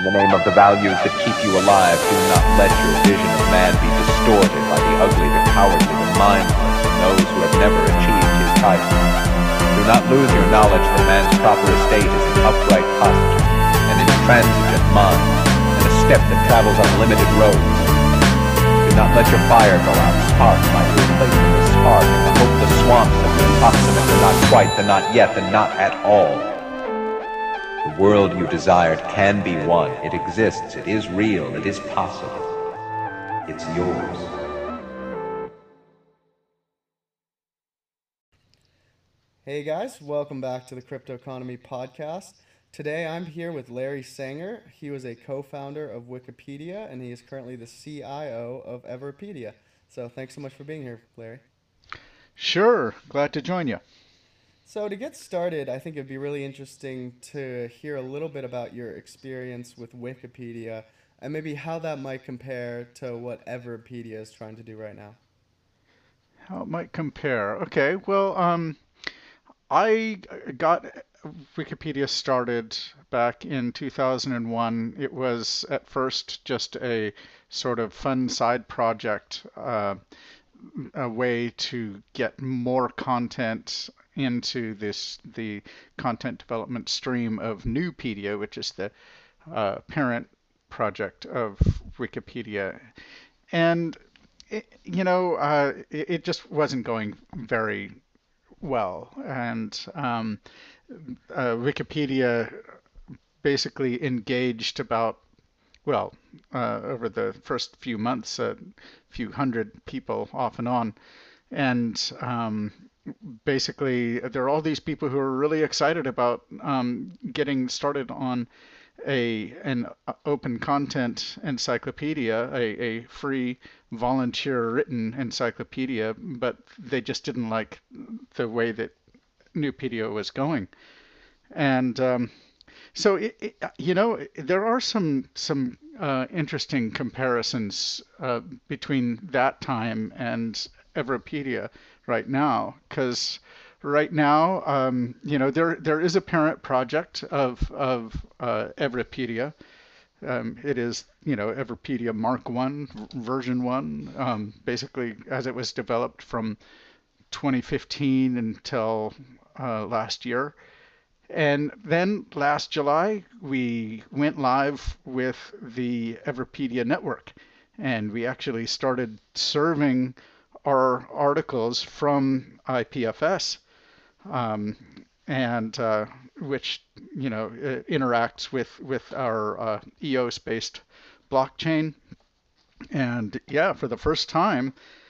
the name of the values that keep you alive, do not let your vision of man be distorted by the ugly, the cowardly, the mindless, and those who have never achieved his title. Do not lose your knowledge that man's proper estate is an upright posture, an intransigent mind, and a step that travels on limited roads. Do not let your fire go out, spark by replacing the spark in the hopeless swamps of the approximate, the not quite, the not yet, the not at all. The world you desired can be won. It exists. It is real. It is possible. It's yours. Hey guys, welcome back to the Crypto Economy Podcast. Today I'm here with Larry Sanger. He was a co-founder of Wikipedia and he is currently the CIO of Everpedia. So thanks so much for being here, Larry. Sure, glad to join you. So to get started, I think it'd be really interesting to hear a little bit about your experience with Wikipedia and maybe how that might compare to what Everpedia is trying to do right now. How it might compare. Okay, well, I got Wikipedia started back in 2001. It was at first just a sort of fun side project, a way to get more content into the content development stream of Nupedia, which is the parent project of Wikipedia. And it just wasn't going very well. And Wikipedia basically engaged about, over the first few months, a few hundred people off and on. And basically, there are all these people who are really excited about getting started on an open content encyclopedia, a free volunteer written encyclopedia, but they just didn't like the way that Nupedia was going. And so there are some interesting comparisons between that time and Everpedia right now, because right now, there is a parent project of Everpedia. It is, Everpedia Mark 1, version 1, basically as it was developed from 2015 until last year. And then last July, we went live with the Everpedia network, and we actually started serving our articles from IPFS, and which interacts with our EOS-based blockchain. And yeah, for the first time,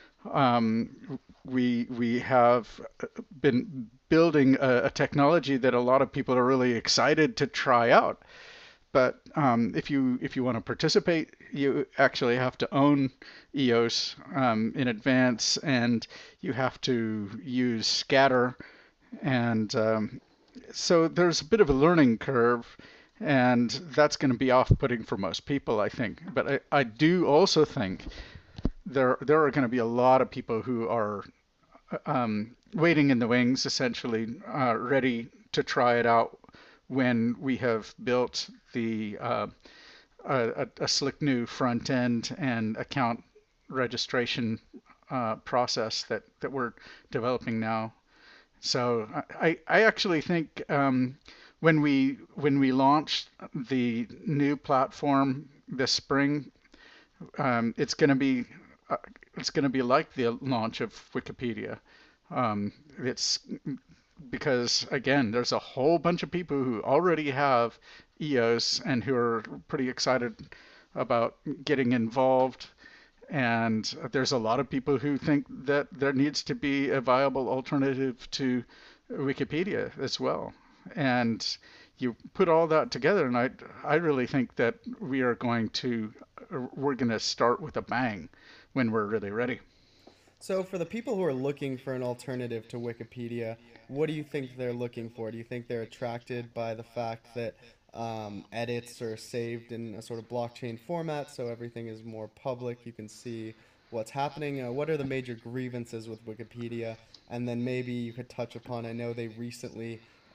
we have been building a technology that a lot of people are really excited to try out. But if you want to participate, you actually have to own EOS in advance, and you have to use Scatter, and so there's a bit of a learning curve, and that's going to be off-putting for most people, I think. But I do also think there are going to be a lot of people who are waiting in the wings, essentially, ready to try it out when we have built a slick new front end and account registration process that we're developing now. So I actually think when we launch the new platform this spring, it's going to be like the launch of Wikipedia. It's because, again, there's a whole bunch of people who already have EOS and who are pretty excited about getting involved. And there's a lot of people who think that there needs to be a viable alternative to Wikipedia as well. And you put all that together, and I really think that we're going to start with a bang when we're really ready. So for the people who are looking for an alternative to Wikipedia, what do you think they're looking for? Do you think they're attracted by the fact that edits are saved in a sort of blockchain format, so everything is more public, you can see what's happening? What are the major grievances with Wikipedia? And then maybe you could touch upon, I know they recently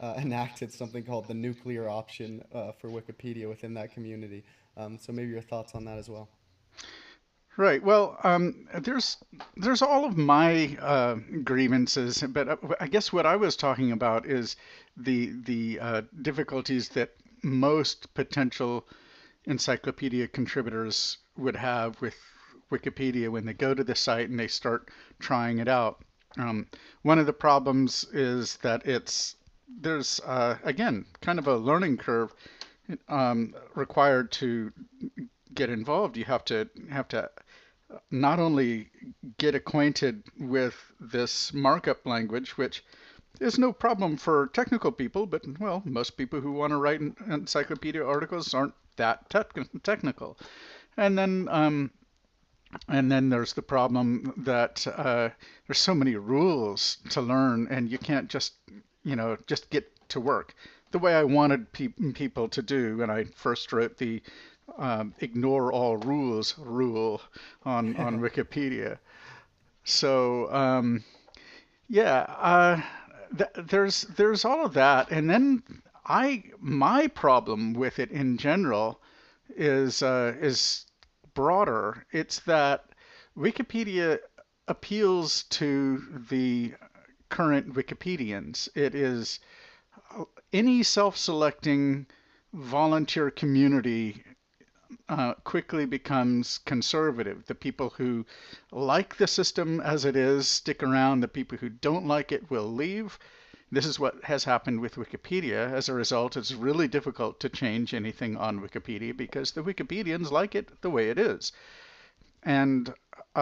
enacted something called the nuclear option for Wikipedia within that community. So maybe your thoughts on that as well. Right. Well, there's all of my grievances, but I guess what I was talking about is the difficulties that most potential encyclopedia contributors would have with Wikipedia when they go to the site and they start trying it out. One of the problems is that there's again kind of a learning curve required to get involved. You have to not only get acquainted with this markup language, which is no problem for technical people, but well, most people who want to write encyclopedia articles aren't that technical. And then there's the problem that there's so many rules to learn, and you can't just get to work the way I wanted people to do when I first wrote the ignore all rules rule on Wikipedia. So yeah, there's all of that, and then my problem with it in general is broader. It's that Wikipedia appeals to the current Wikipedians. It is any self-selecting volunteer community quickly becomes conservative. The people who like the system as it is stick around. The people who don't like it will leave. This is what has happened with Wikipedia. As a result, it's really difficult to change anything on Wikipedia because the Wikipedians like it the way it is. And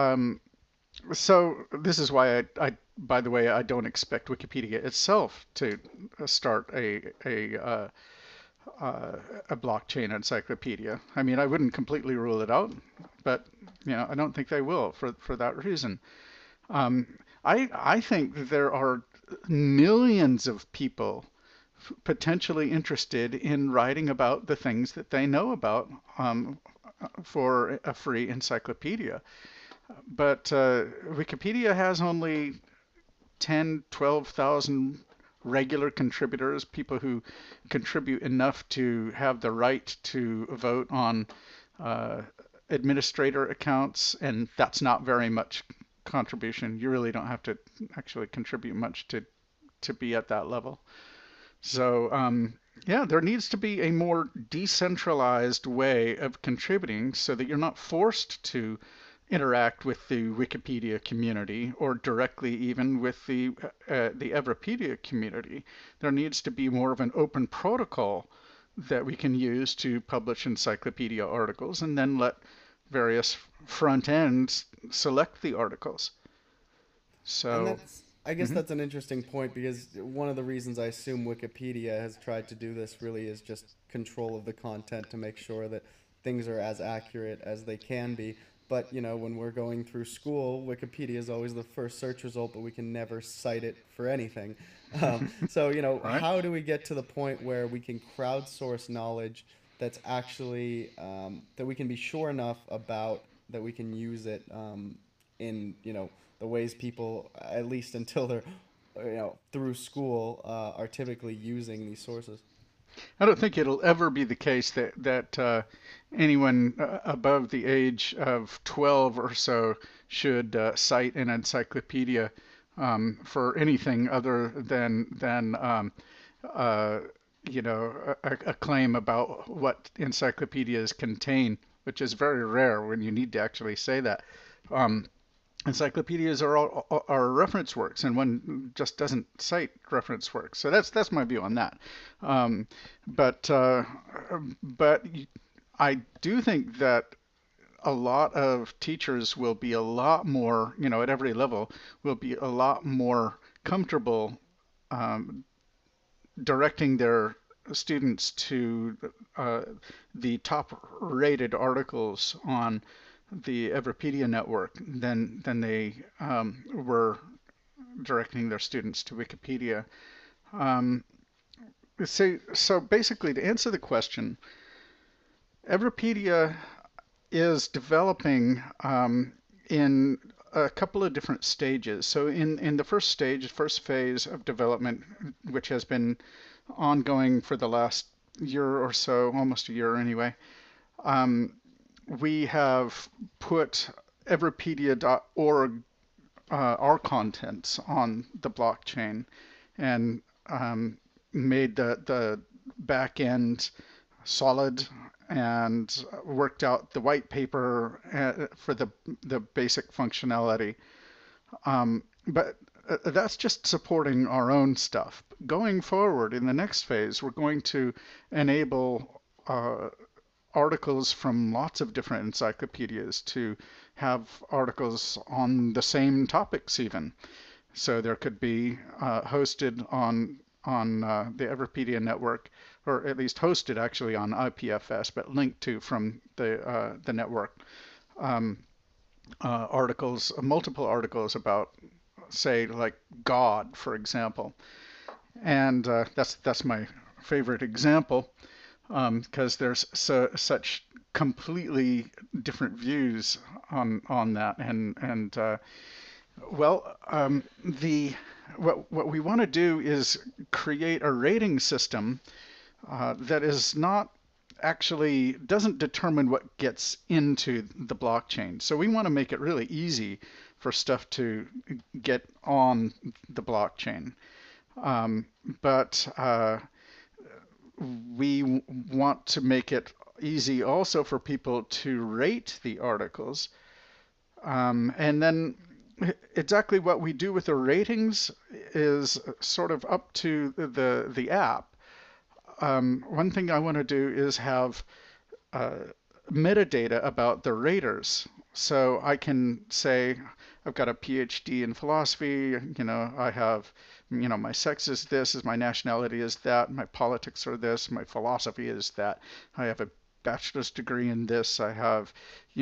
so this is why by the way, I don't expect Wikipedia itself to start a blockchain encyclopedia. I mean, I wouldn't completely rule it out, but I don't think they will for that reason. I think that there are millions of people potentially interested in writing about the things that they know about for a free encyclopedia. But Wikipedia has only 10, 12,000 regular contributors, people who contribute enough to have the right to vote on administrator accounts, and that's not very much contribution. You really don't have to actually contribute much to be at that level. So yeah, there needs to be a more decentralized way of contributing so that you're not forced to interact with the Wikipedia community or directly even with the Everipedia community. There needs to be more of an open protocol that we can use to publish encyclopedia articles and then let various front ends select the articles. And So, I guess that's an interesting point because one of the reasons I assume Wikipedia has tried to do this really is just control of the content to make sure that things are as accurate as they can be. But, when we're going through school, Wikipedia is always the first search result, but we can never cite it for anything. So, right? how do we get to the point where we can crowdsource knowledge that's actually, that we can be sure enough about that we can use it in, the ways people, at least until they're, through school, are typically using these sources? I don't think it'll ever be the case that anyone above the age of 12 or so should cite an encyclopedia for anything other than a claim about what encyclopedias contain, which is very rare when you need to actually say that. Um, Encyclopedias are reference works, and one just doesn't cite reference works. So that's my view on that. Um, but I do think that a lot of teachers will be a lot more, at every level, will be a lot more comfortable um, directing their students to uh, the top-rated articles on the Everpedia network than they were directing their students to Wikipedia. Um, so basically, to answer the question, Everpedia is developing in a couple of different stages. So in the first stage, first phase of development, which has been ongoing for the last year or so, almost a year anyway, um, we have put everpedia.org, our contents on the blockchain, and made the back end solid, and worked out the white paper for the basic functionality. But that's just supporting our own stuff. Going forward in the next phase, we're going to enable articles from lots of different encyclopedias to have articles on the same topics even. So there could be hosted on the Everpedia network, or at least hosted actually on IPFS, but linked to from the network, um, articles, multiple articles about, say, like God, for example. And that's my favorite example, because there's such completely different views on that, and well, the what we want to do is create a rating system that is not actually doesn't determine what gets into the blockchain. So we want to make it really easy for stuff to get on the blockchain. Um, but we want to make it easy also for people to rate the articles. And then exactly what we do with the ratings is sort of up to the app. One thing I want to do is have uh, metadata about the raters. So I can say I've got a PhD in philosophy, I have, my sex is this, my nationality is that, my politics are this, my philosophy is that. I have a bachelor's degree in this, I have,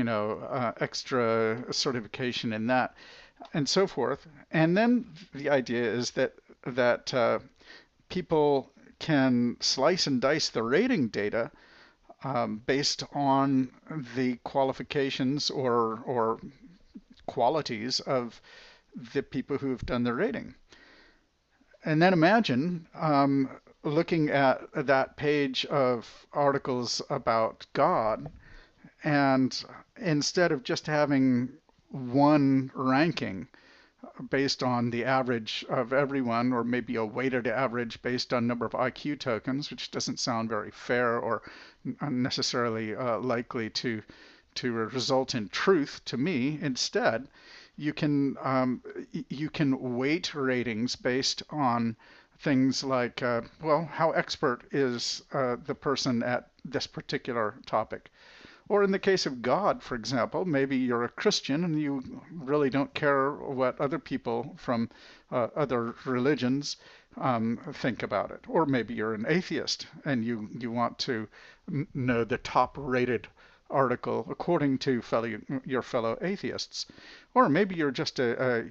extra certification in that, and so forth. And then the idea is that people can slice and dice the rating data based on the qualifications or qualities of the people who've done the rating. And then imagine looking at that page of articles about God, and instead of just having one ranking based on the average of everyone, or maybe a weighted average based on number of IQ tokens, which doesn't sound very fair or necessarily likely to result in truth to me. Instead, you can weight ratings based on things like, well, how expert is the person at this particular topic. Or in the case of God, for example, maybe you're a Christian and you really don't care what other people from other religions think about it. Or maybe you're an atheist and you want to know the top rated article according to your fellow atheists. Or maybe you're just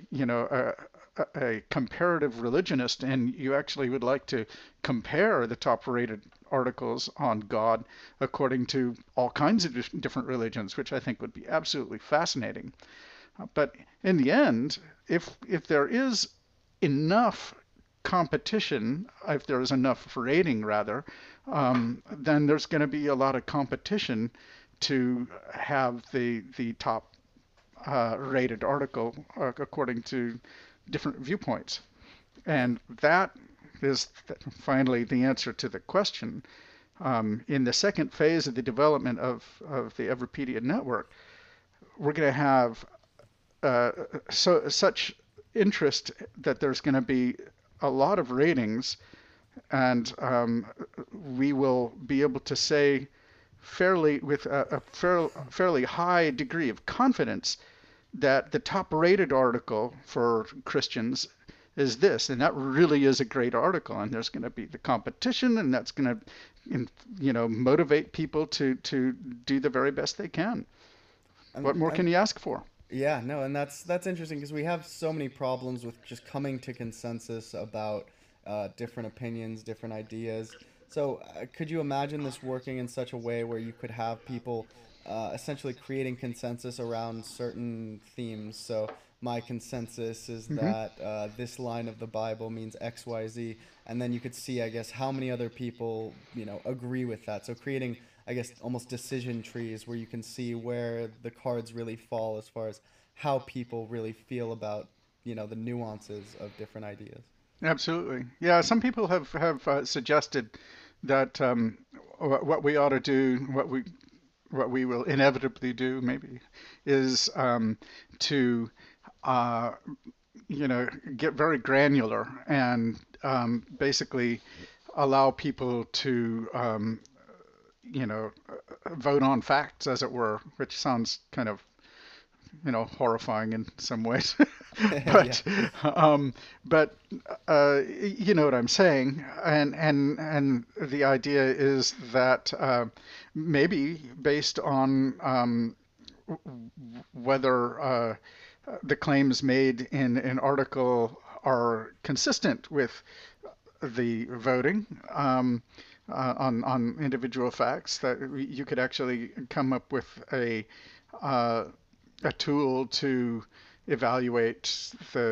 a comparative religionist and you actually would like to compare the top rated articles on God according to all kinds of different religions, which I think would be absolutely fascinating. But in the end, if there is enough competition, if there is enough rating rather, then there's going to be a lot of competition to have the top rated article according to different viewpoints. And that is finally the answer to the question. In the second phase of the development of the Everpedia network, we're going to have such interest that there's going to be a lot of ratings, and we will be able to say with a fairly high degree of confidence that the top rated article for Christians is this, and that really is a great article, and there's going to be the competition, and that's going to motivate people to do the very best they can. What more can you ask for? Yeah, no, and that's interesting because we have so many problems with just coming to consensus about different opinions, different ideas. So could you imagine this working in such a way where you could have people essentially creating consensus around certain themes? So my consensus is Hmm. that this line of the Bible means X, Y, Z, and then you could see, I guess, how many other people, agree with that. So creating, I guess, almost decision trees where you can see where the cards really fall as far as how people really feel about, the nuances of different ideas. Absolutely. Yeah, some people have suggested that what we ought to do, what we will inevitably do, maybe, is to uh, get very granular and basically allow people to vote on facts, as it were, which sounds kind of horrifying in some ways. Yeah. but um, but you know what I'm saying, and the idea is that maybe based on whether the claims made in an article are consistent with the voting on individual facts, that you could actually come up with uh, a tool to evaluate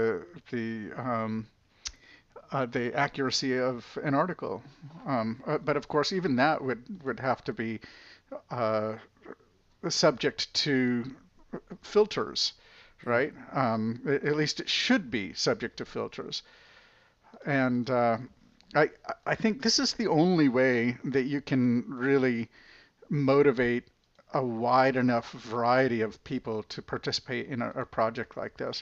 the accuracy of an article. But of course, even that would have to be uh, subject to filters, Yeah. right? At least it should be subject to filters. And I I think this is the only way that you can really motivate a wide enough variety of people to participate in a project like this.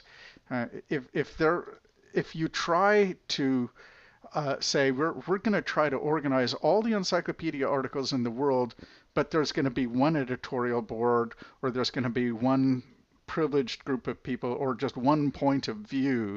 If you try to say we're going to try to organize all the encyclopedia articles in the world, but there's going to be one editorial board, or there's going to be one privileged group of people, or just one point of view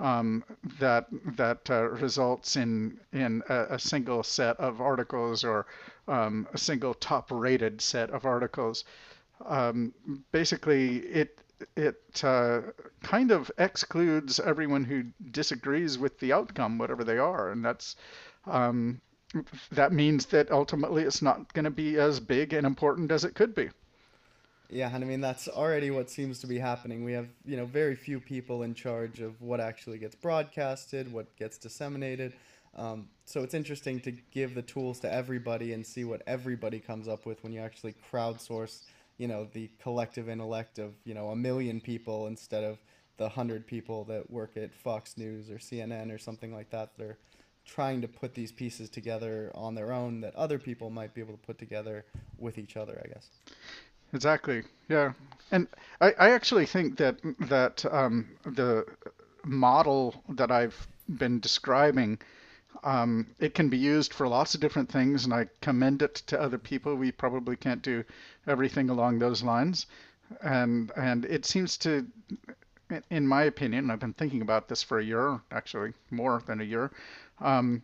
that results in a single set of articles, or a single top-rated set of articles. Um, Basically, it kind of excludes everyone who disagrees with the outcome, whatever they are, and um, that means that ultimately it's not going to be as big and important as it could be. Yeah, and I mean that's already what seems to be happening. We have, very few people in charge of what actually gets broadcasted, what gets disseminated. So it's interesting to give the tools to everybody and see what everybody comes up with when you actually crowdsource, the collective intellect of, a million people instead of the 100 people that work at Fox News or CNN or something like that. They're trying to put these pieces together on their own that other people might be able to put together with each other, I guess. Exactly. Yeah. And I actually think that the model that I've been describing, it can be used for lots of different things, and I commend it to other people. We probably can't do everything along those lines, and it seems to, in my opinion, I've been thinking about this for a year, actually more than a year. Um,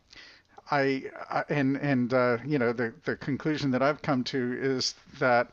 the conclusion that I've come to is that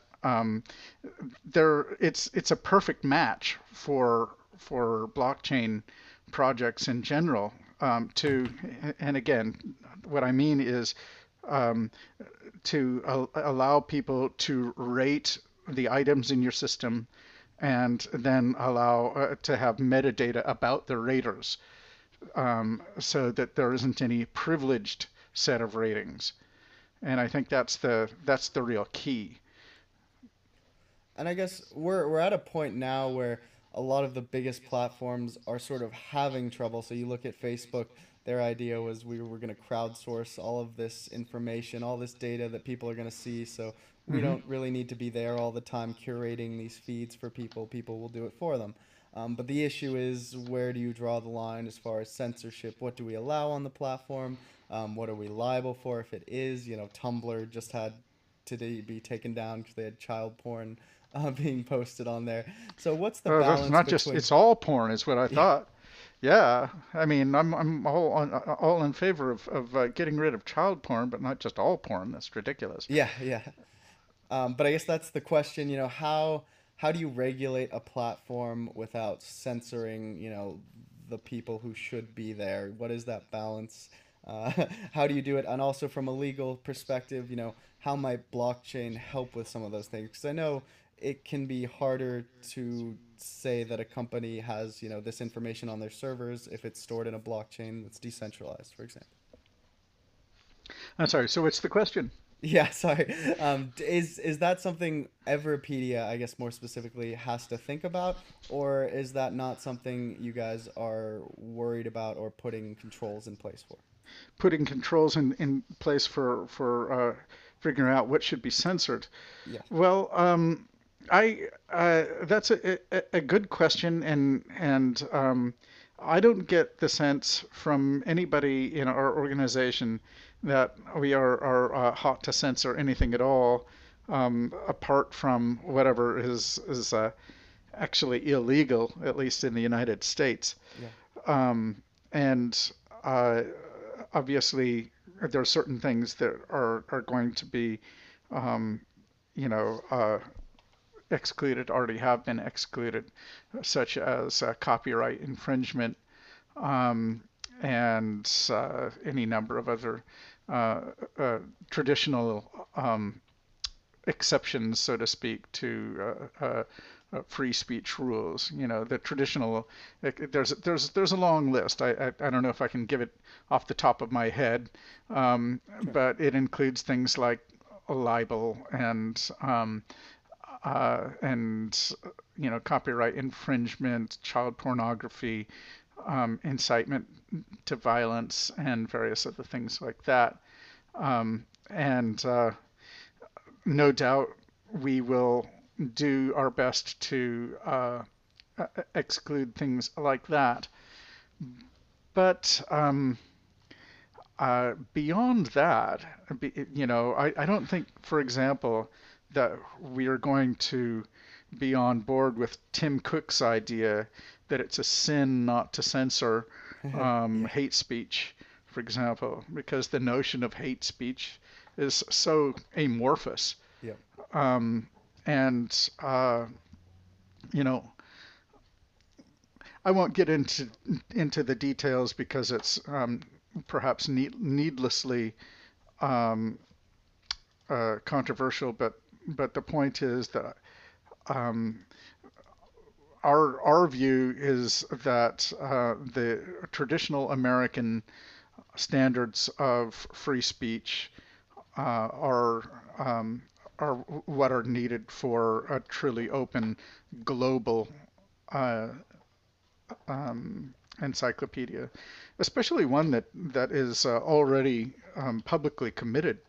it's a perfect match for blockchain projects in general. And again, what I mean is um, to allow people to rate the items in your system, and then allow to have metadata about the raters, so that there isn't any privileged set of ratings. And I think that's the real key. And I guess we're at a point now where a lot of the biggest platforms are sort of having trouble. So you look at Facebook, their idea was we were going to crowdsource all of this information, all this data that people are going to see. So we Hmm. don't really need to be there all the time curating these feeds for people. People will do it for them. But the issue is, where do you draw the line as far as censorship? What do we allow on the platform? What are we liable for if it is? Tumblr just had to be taken down because they had child porn being posted on there. So what's the That's balance not just, between? it's all porn, is what I Yeah, thought. Yeah, I mean, I'm all in favor of getting rid of child porn, but not just all porn. That's ridiculous. yeah, yeah. But I guess that's the question. How do you regulate a platform without censoring, the people who should be there? What is that balance? Uh, how do you do it? And also from a legal perspective, how might blockchain help with some of those things? Because I know it can be harder to say that a company has, this information on their servers if it's stored in a blockchain that's decentralized, for example? I'm sorry. So what's the question? Yeah, sorry. Is that something Everpedia, I guess more specifically, has to think about, or is that not something you guys are worried about or putting controls in place for? Putting controls in place for figuring out what should be censored. Yeah. Well, I that's a good question, and I don't get the sense from anybody in our organization that we are hot to censor anything at all, apart from whatever is actually illegal, at least in the United States. Yeah. And uh, obviously, there are certain things that are going to be, um, you know, excluded, already have been excluded, such as copyright infringement, um, and any number of other uh, traditional exceptions, so to speak, to free speech rules. You know, the traditional. There's a long list. I don't know if I can give it off the top of my head, Sure. but it includes things like libel and copyright infringement, child pornography, incitement to violence, and various other things like that. And no doubt we will do our best to exclude things like that. But beyond that, I don't think, for example, that we are going to be on board with Tim Cook's idea that it's a sin not to censor Yeah. hate speech, for example, because the notion of hate speech is so amorphous. Yeah. Um, and, you know, I won't get into the details because it's perhaps needlessly um, controversial, but the point is that um, our view is that the traditional American standards of free speech are what are needed for a truly open global uh, encyclopedia, especially one that is already publicly committed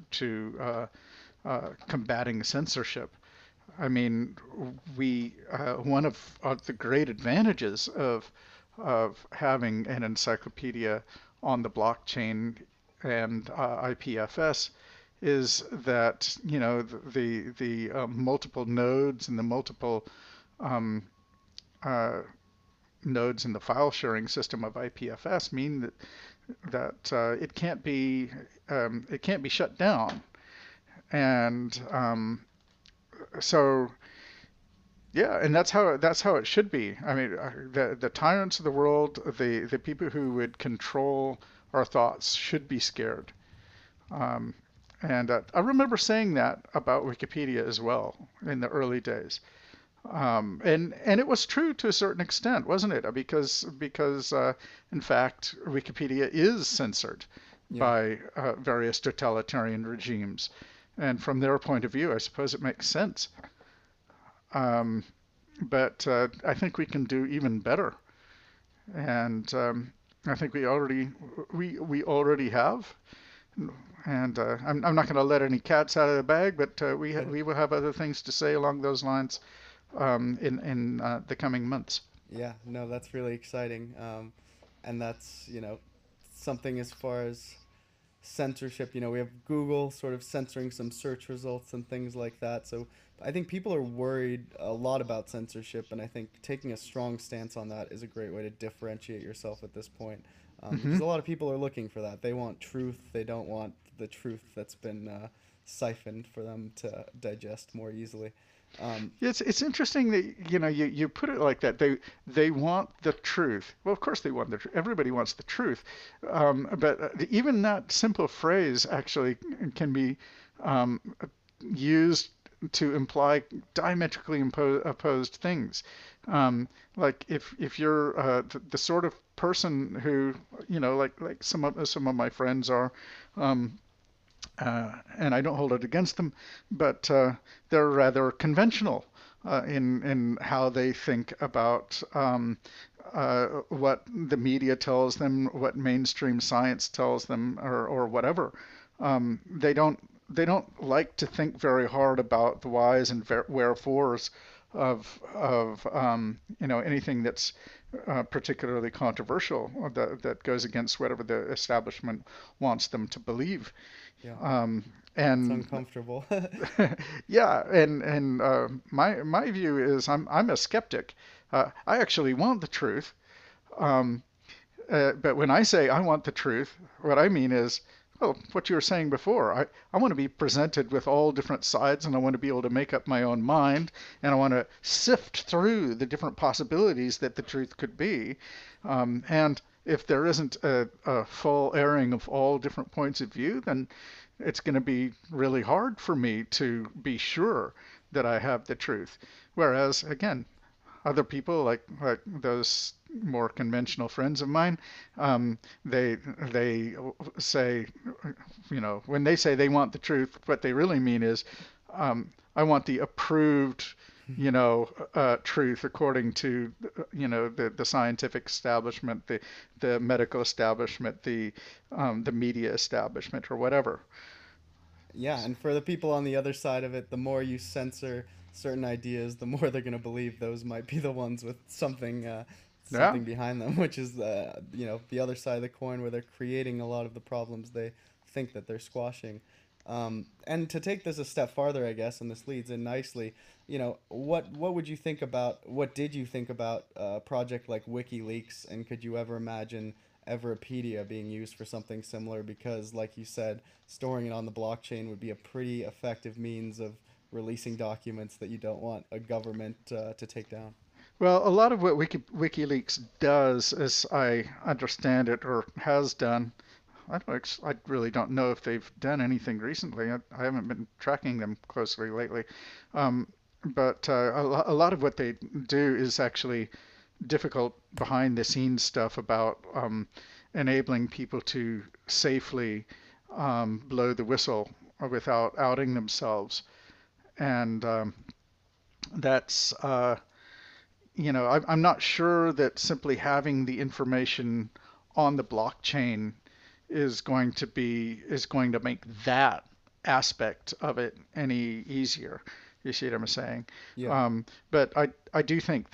to combating censorship. I mean, we one of the great advantages of having an encyclopedia on the blockchain and IPFS is that the multiple nodes and the multiple um, uh, nodes in the file sharing system of IPFS mean that it can't be shut down, and so yeah, and that's how it should be. I mean, the tyrants of the world, the people who would control our thoughts, should be scared. Um, and I remember saying that about Wikipedia as well in the early days. And it was true to a certain extent, wasn't it? Because in fact Wikipedia is censored Yeah. by various totalitarian regimes, and from their point of view, I suppose it makes sense. Um, but I think we can do even better, and I think we already have. And I'm not going to let any cats out of the bag, but we will have other things to say along those lines in the coming months. Yeah, no, that's really exciting. And that's, something as far as censorship. We have Google sort of censoring some search results and things like that. So I think people are worried a lot about censorship, and I think taking a strong stance on that is a great way to differentiate yourself at this point. Hmm. Because a lot of people are looking for that. They want truth. They don't want the truth that's been siphoned for them to digest more easily. Um, It's interesting that you put it like that. They want the truth. Well, of course they want the truth. Everybody wants the truth, but even that simple phrase actually can be um, used to imply diametrically opposed things. Like if you're the sort of person who, like some of my friends are, um, and I don't hold it against them, but they're rather conventional in how they think about what the media tells them, what mainstream science tells them, or whatever. They don't like to think very hard about the whys and wherefores of anything that's particularly controversial, or that goes against whatever the establishment wants them to believe. Yeah, Um, it's and uncomfortable. yeah, and my view is I'm a skeptic. I actually want the truth. Um, but when I say I want the truth, what I mean is, well, what you were saying before. I want to be presented with all different sides, and I want to be able to make up my own mind, and I want to sift through the different possibilities that the truth could be. And if there isn't a full airing of all different points of view, then it's going to be really hard for me to be sure that I have the truth. Whereas, again, other people like those more conventional friends of mine, they say, when they say they want the truth, what they really mean is, I want the approved, truth according to, the scientific establishment, the medical establishment, the media establishment, or whatever. Yeah, and for the people on the other side of it, the more you censor certain ideas, the more they're gonna believe those might be the ones with Yeah. something behind them, which is the other side of the coin where they're creating a lot of the problems they think that they're squashing. And to take this a step farther, I guess, and this leads in nicely, what would you think about what did you think about a project like WikiLeaks, and could you ever imagine Everpedia being used for something similar? Because, like you said, storing it on the blockchain would be a pretty effective means of releasing documents that you don't want a government to take down. Well, a lot of what WikiLeaks does, as I understand it, or has done, I really don't know if they've done anything recently. I haven't been tracking them closely lately. Um, but a lot of what they do is actually difficult behind the scenes stuff about enabling people to safely blow the whistle without outing themselves. And that's I'm not sure that simply having the information on the blockchain is going to make that aspect of it any easier. You see what I'm saying? Yeah. But I do think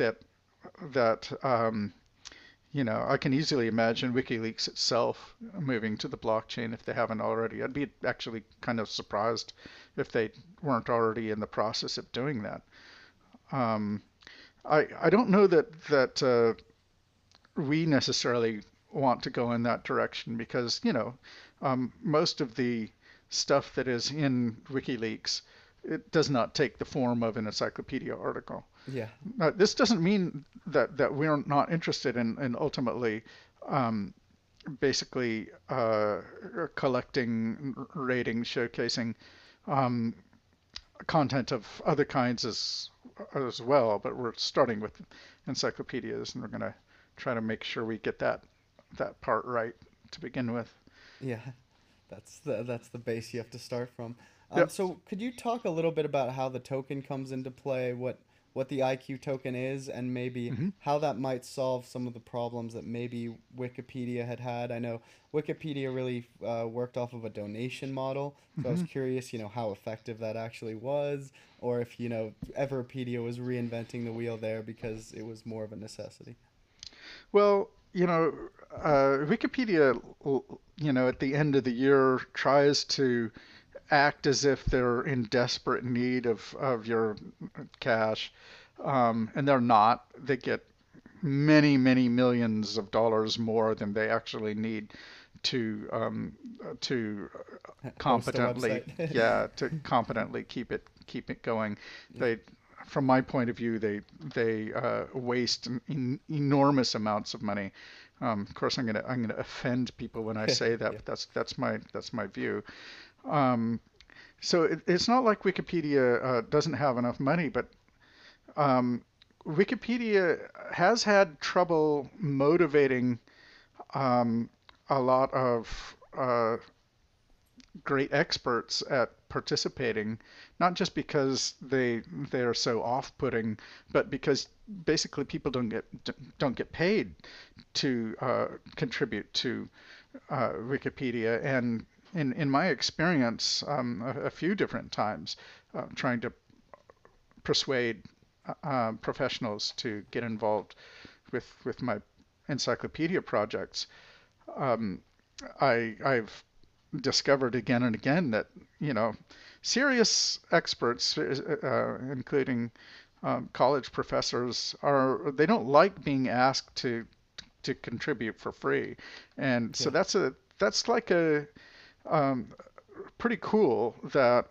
that I can easily imagine WikiLeaks itself moving to the blockchain if they haven't already. I'd be actually kind of surprised if they weren't already in the process of doing that. Um, I don't know that we necessarily want to go in that direction because, most of the stuff that is in WikiLeaks, it does not take the form of an encyclopedia article. Yeah. Now, this doesn't mean that we're not interested in ultimately um, basically collecting ratings, showcasing um, content of other kinds as well, but we're starting with encyclopedias, and we're going to try to make sure we get that part right to begin with. Yeah, that's the base you have to start from. Yep. So could you talk a little bit about how the token comes into play, what the IQ token is, and maybe hmm how that might solve some of the problems that maybe Wikipedia had had? I know Wikipedia really worked off of a donation model, so I was hmm curious, how effective that actually was, or if, Everpedia was reinventing the wheel there because it was more of a necessity. Well, Wikipedia, at the end of the year tries to act as if they're in desperate need of your cash, and they're not. They get many, many millions of dollars more than they actually need to Host a competently, website. yeah, to competently keep it going. Yeah. They, from my point of view, they waste enormous amounts of money. Of course, I'm gonna offend people when I say that, Yeah. but that's my view. Um, So it's not like Wikipedia doesn't have enough money, but um, Wikipedia has had trouble motivating um, a lot of great experts at participating, not just because they are so off-putting, but because basically people don't get paid to contribute to Wikipedia. And in my experience, a few different times, trying to persuade professionals to get involved with my encyclopedia projects, um, I've discovered again and again that serious experts, including college professors, they don't like being asked to contribute for free, and so Yeah. that's like a um, pretty cool that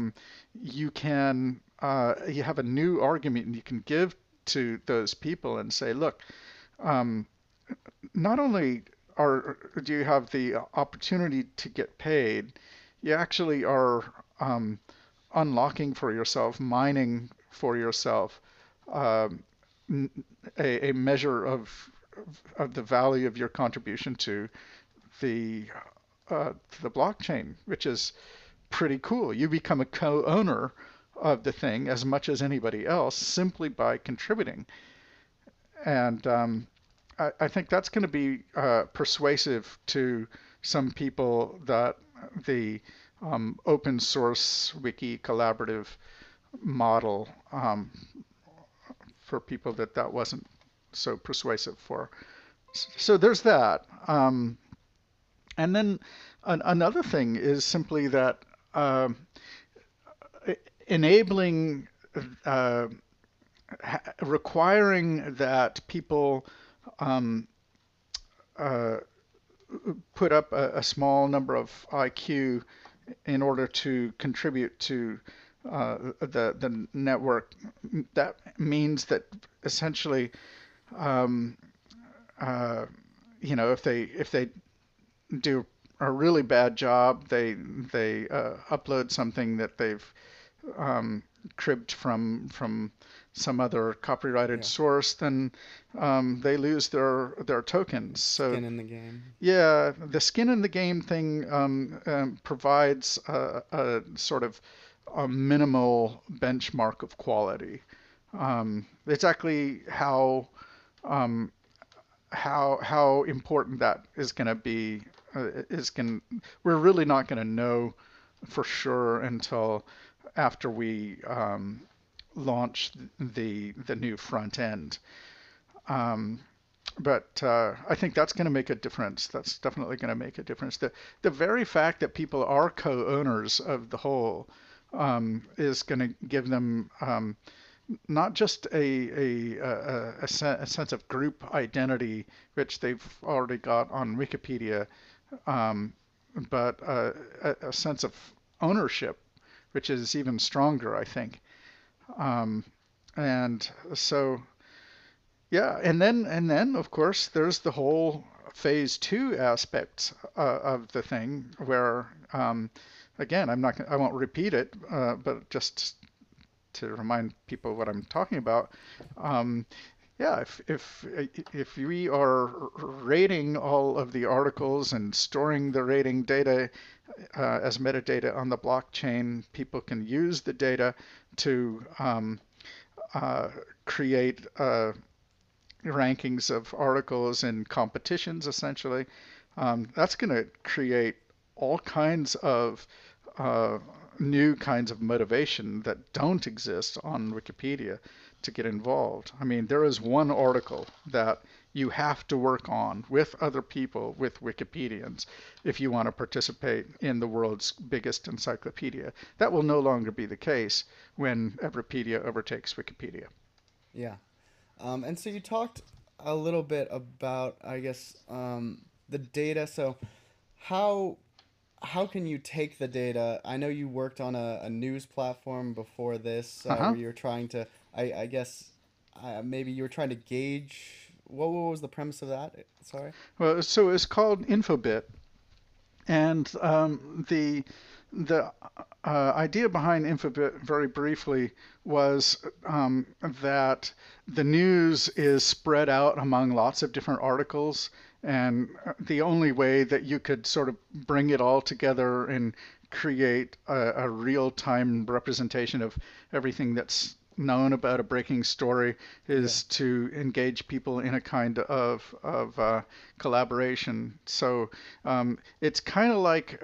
you have a new argument and you can give to those people and say, look, um, not only do you have the opportunity to get paid, you actually are um, unlocking for yourself, mining for yourself, um, a measure of the value of your contribution the to the blockchain, which is pretty cool. You become a co-owner of the thing as much as anybody else simply by contributing. And I think that's going to be persuasive to some people that the open source wiki collaborative model, for people that wasn't so persuasive for. So there's that. And then another thing is simply that enabling, uh, requiring that people um, uh, put up a small number of IQ in order to contribute to the network. That means that essentially, um, uh, if they do a really bad job, they upload something that they've um, cribbed from some other copyrighted Yeah. source, then they lose their tokens. So Skin in the game. yeah, the skin in the game thing provides a sort of a minimal benchmark of quality. Exactly um, how important that is going to be is going we're really not going to know for sure until after we launch the new front end. Um, but I think that's going to make a difference. That's definitely going to make a difference. The very fact that people are co-owners of the whole is going to give them not just a sense of group identity, which they've already got on Wikipedia, um, but a sense of ownership, which is even stronger, I think. Um, and so yeah, and then of course there's the whole phase two aspect of the thing where again I won't repeat it, but just to remind people what I'm talking about. Um, yeah, if we are rating all of the articles and storing the rating data as metadata on the blockchain, people can use the data to uh, create rankings of articles and competitions, essentially. That's going to create all kinds of uh, new kinds of motivation that don't exist on Wikipedia to get involved. I mean, there is one article that you have to work on with other people, with Wikipedians, if you want to participate in the world's biggest encyclopedia. That will no longer be the case when Everpedia overtakes Wikipedia. Yeah. And so you talked a little bit about, I guess, the data. So how how can you take the data? I know you worked on a news platform before this, Uh-huh. where you're trying to, I guess, maybe you were trying to gauge what was the premise of that? Sorry. Well, so it's called Infobit, and the the idea behind Infobit, very briefly, was that the news is spread out among lots of different articles, and the only way that you could sort of bring it all together and create a real-time representation of everything that's known about a breaking story Yeah. is to engage people in a kind of collaboration. So it's kind of like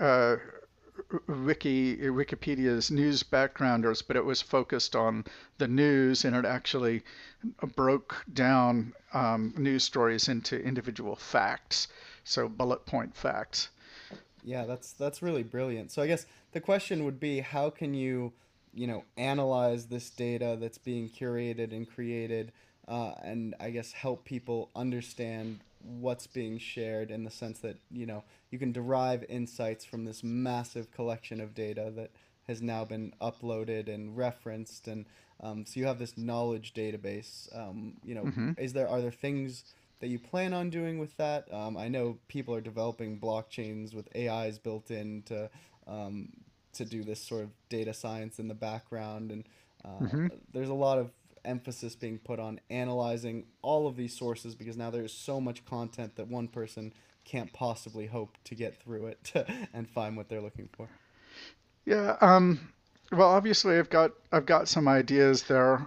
Wikipedia's news backgrounders, but it was focused on the news, and it actually broke down news stories into individual facts, so bullet point facts. Yeah, that's really brilliant. So I guess the question would be, how can you, analyze this data that's being curated and created, and I guess help people understand what's being shared in the sense that, you can derive insights from this massive collection of data that has now been uploaded and referenced, and so you have this knowledge database. Hmm. Are there things that you plan on doing with that? I know people are developing blockchains with AIs built in um, to do this sort of data science in the background, and Hmm. there's a lot of emphasis being put on analyzing all of these sources because now there's so much content that one person can't possibly hope to get through it and find what they're looking for. Yeah. Well, obviously, I've got some ideas there.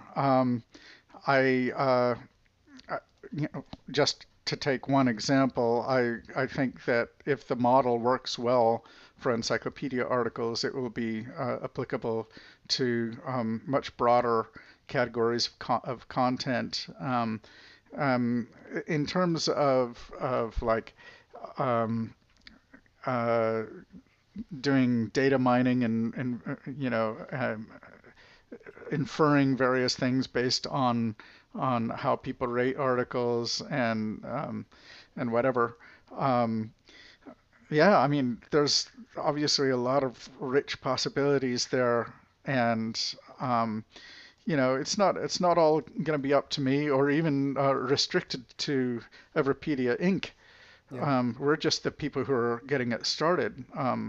I uh, just to take one example, I think that if the model works well for encyclopedia articles, it will be applicable to much broader categories of content. Um, in terms of like um, uh, doing data mining and inferring various things based on how people rate articles and whatever. Um, yeah, I mean, there's obviously a lot of rich possibilities there, and um, it's not all going to be up to me or even restricted to Everpedia Inc. Yeah. We're just the people who are getting it started.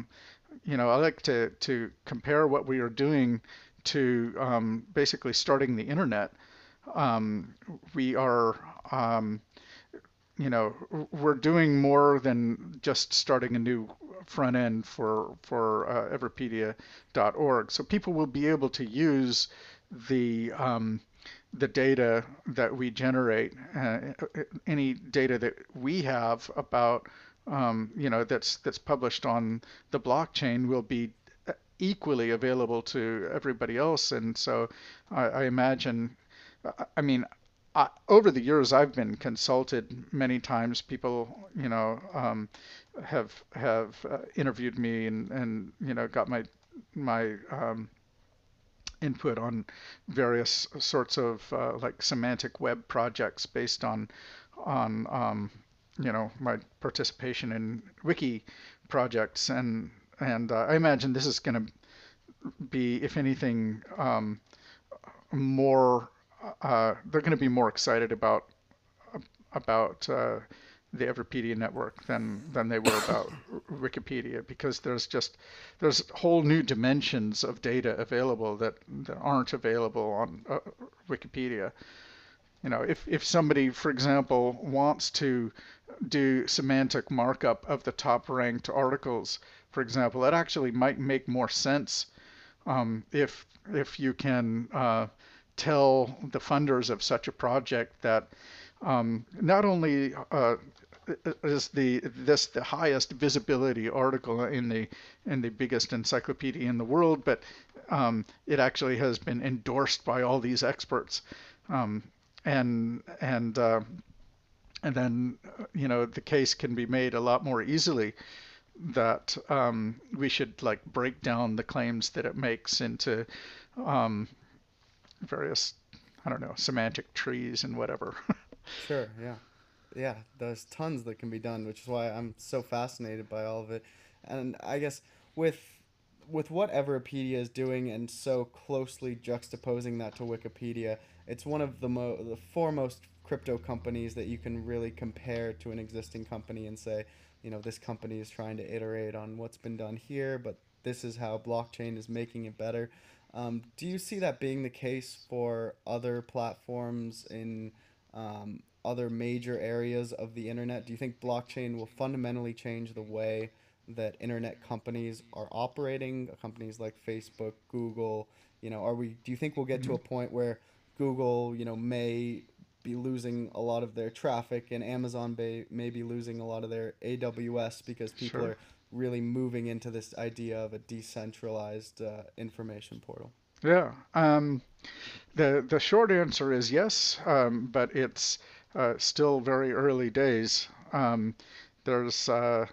I like to compare what we are doing to basically starting the internet. Um, we are, um, we're doing more than just starting a new front end for Everpedia.org. So people will be able to use the the data that we generate, any data that we have about, that's published on the blockchain will be equally available to everybody else. And so I imagine, I mean, over the years, I've been consulted many times. People, have interviewed me and got my input on various sorts of like semantic web projects based on my participation in wiki projects, and I imagine this is going to be, if anything, more. They're going to be more excited about the Everpedia network than they were about Wikipedia, because there's whole new dimensions of data available that aren't available on Wikipedia. If somebody, for example, wants to do semantic markup of the top ranked articles, for example, it actually might make more sense if you can tell the funders of such a project that not only is the highest visibility article in the biggest encyclopedia in the world, but it actually has been endorsed by all these experts, um, and and uh, and then the case can be made a lot more easily that we should like break down the claims that it makes into um, various, I don't know, semantic trees and whatever. Sure. Yeah. Yeah, there's tons that can be done, which is why I'm so fascinated by all of it. And I guess with with what Everpedia is doing and so closely juxtaposing that to Wikipedia, it's one of the foremost crypto companies that you can really compare to an existing company and say, this company is trying to iterate on what's been done here, but this is how blockchain is making it better. Do you see that being the case for other platforms in other major areas of the internet? Do you think blockchain will fundamentally change the way that internet companies are operating? Companies like Facebook, Google, do you think we'll get to a Mhm. point where Google, may be losing a lot of their traffic, and Amazon may be losing a lot of their AWS because people Sure. are really moving into this idea of a decentralized information portal? Yeah. The short answer is yes, but it's still very early days. There's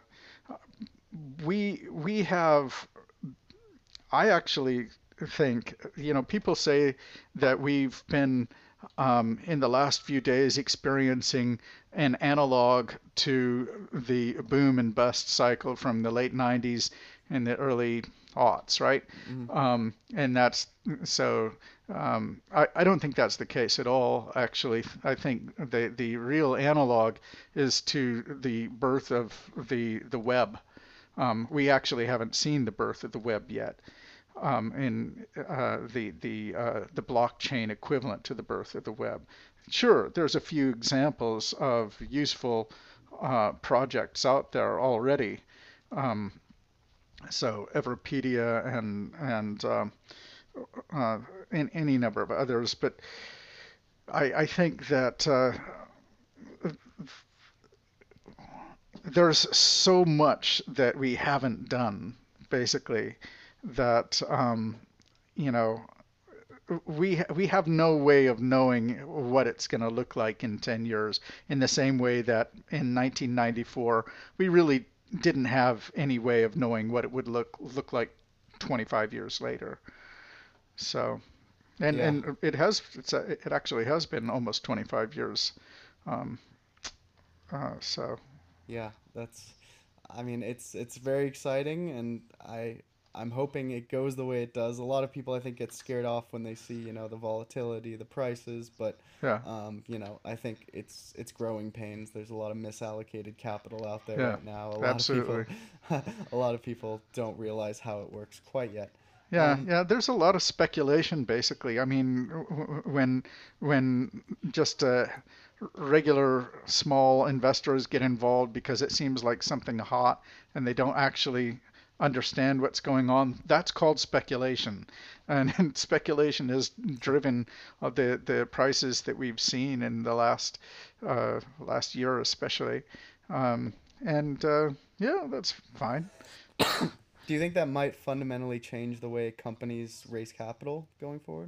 we have I actually think, people say that we've been in the last few days experiencing an analog to the boom and bust cycle from the late 90s and the early aughts, right? Hmm. And that's so. I don't think that's the case at all, actually. I think the real analog is to the birth of the web. We actually haven't seen the birth of the web yet, in the blockchain equivalent to the birth of the web. Sure, there's a few examples of useful projects out there already. Um, so Everpedia uh, and any number of others, but I think that there's so much that we haven't done, basically, that you know we have no way of knowing what it's going to look like in 10 years, in the same way that in 1994 we really didn't have any way of knowing what it would look like 25 years later. So, Yeah. and it actually has been almost 25 years. Um, so Yeah, I mean, it's very exciting, and I'm hoping it goes the way it does. A lot of people, I think, get scared off when they see, the volatility, the prices, but yeah, I think it's growing pains. There's a lot of misallocated capital out there yeah, right now. A lot of people absolutely. a lot of people don't realize how it works quite yet. Yeah, Um, yeah, there's a lot of speculation basically. I mean, when just regular small investors get involved because it seems like something hot and they don't actually understand what's going on, that's called speculation. And speculation has driven the prices that we've seen in the last year especially. Um, and yeah, that's fine. do you think that might fundamentally change the way companies raise capital going forward?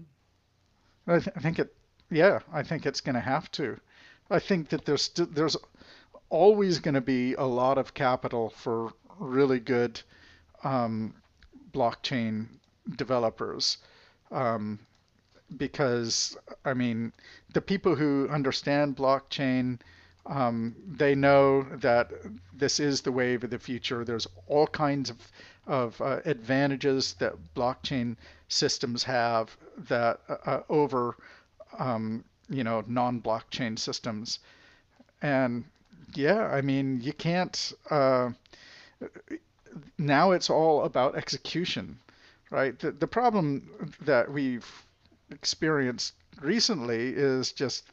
I think yeah, I think it's going to have to. I think that there's always going to be a lot of capital for really good um, blockchain developers, um, because I mean, the people who understand blockchain, they know that this is the wave of the future. There's all kinds of advantages that blockchain systems have that over non-blockchain systems. And yeah, I mean, you can't. Now it's all about execution, right? The problem that we've experienced recently is just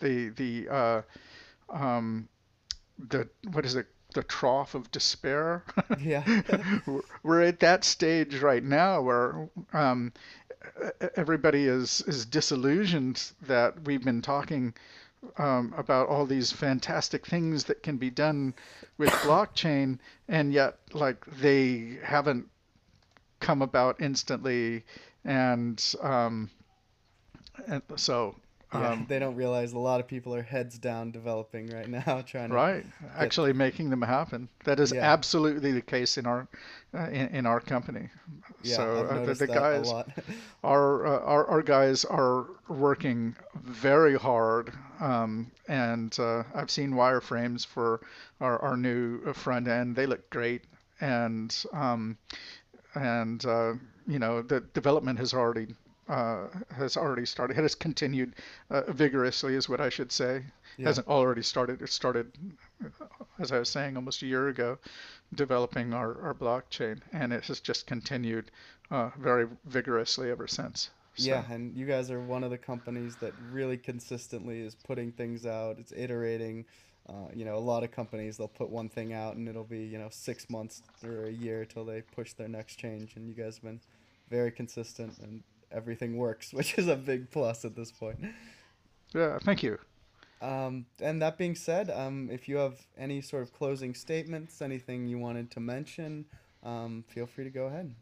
um, the what is it? The trough of despair. Yeah. We're at that stage right now where everybody is disillusioned that we've been talking about all these fantastic things that can be done with blockchain, and yet like they haven't come about instantly, and and so Yeah, um, they don't realize a lot of people are heads down developing right now, trying to right, get. actually making them happen. That is Yeah, absolutely the case in our company. yeah, So I've the noticed that a guys lot. our guys are working very hard, and I've seen wireframes for our new front end. They look great, and and the development has already started. It has continued vigorously, is what I should say. Yeah. Hasn't already started. It started as I was saying, almost a year ago, developing our blockchain, and it has just continued very vigorously ever since. Yeah, So and you guys are one of the companies that really consistently is putting things out. It's iterating. A lot of companies they'll put one thing out and it'll be 6 months or a year till they push their next change. And you guys have been very consistent and everything works, which is a big plus at this point. yeah, thank you. And that being said, if you have any sort of closing statements, anything you wanted to mention, feel free to go ahead.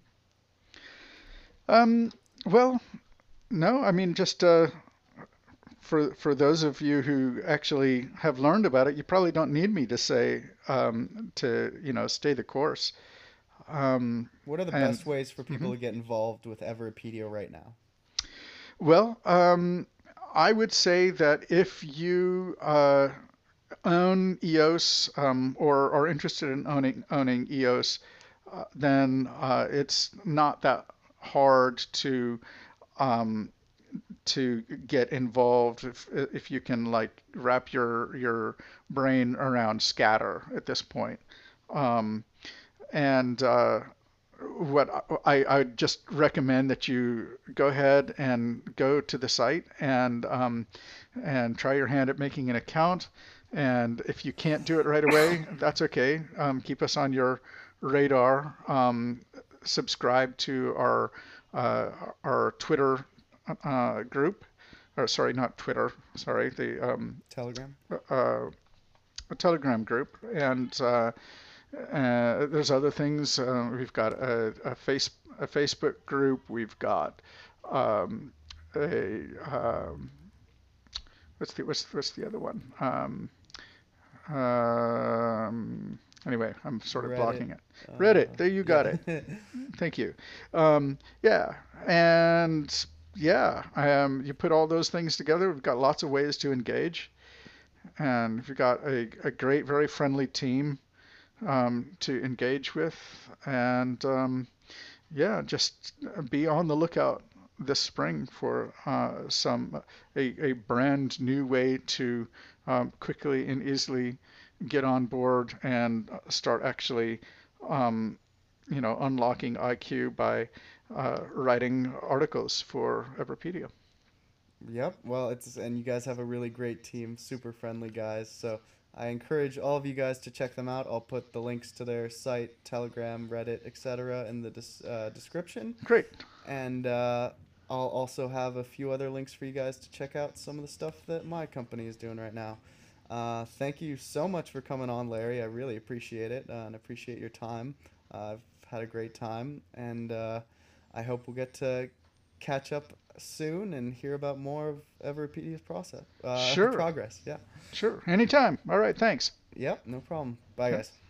Um, well, no, I mean just for those of you who actually have learned about it, you probably don't need me to say to stay the course. Um, What are the and best ways for people mhm. to get involved with Everpedia right now? Well, I would say that if you own EOS or are interested in owning EOS, then it's not that hard um, to get involved if you can like wrap your brain around scatter at this point. Um, and what I would just recommend that you go ahead and go to the site and try your hand at making an account. And if you can't do it right away, that's okay. Keep us on your radar. Subscribe to uh, our Twitter group, or sorry, not Twitter. Sorry, the Telegram? uh, Telegram group, and there's other things. We've got a Facebook group. We've got um, a what's the other one? Anyway, I'm sort of Reddit? blocking it. Reddit. There you got Yeah. it. Thank you. Yeah, and yeah, you put all those things together. We've got lots of ways to engage, and we've got a great, very friendly team to engage with, and yeah, just be on the lookout this spring for a brand new way to quickly and easily get on board and start actually um, unlocking IQ by writing articles for Everpedia. Yep. Well, and you guys have a really great team, super friendly guys. So I encourage all of you guys to check them out. I'll put the links to their site, Telegram, Reddit, etc., in the description. Great. And I'll also have a few other links for you guys to check out some of the stuff that my company is doing right now. Thank you so much for coming on, Larry. I really appreciate it and appreciate your time. I've had a great time, and I hope we'll get to catch up soon and hear about more of Everpedia's process, Sure. progress. Yeah. Sure. Anytime. All right. Thanks. Yep. No problem. Bye, Yeah. guys.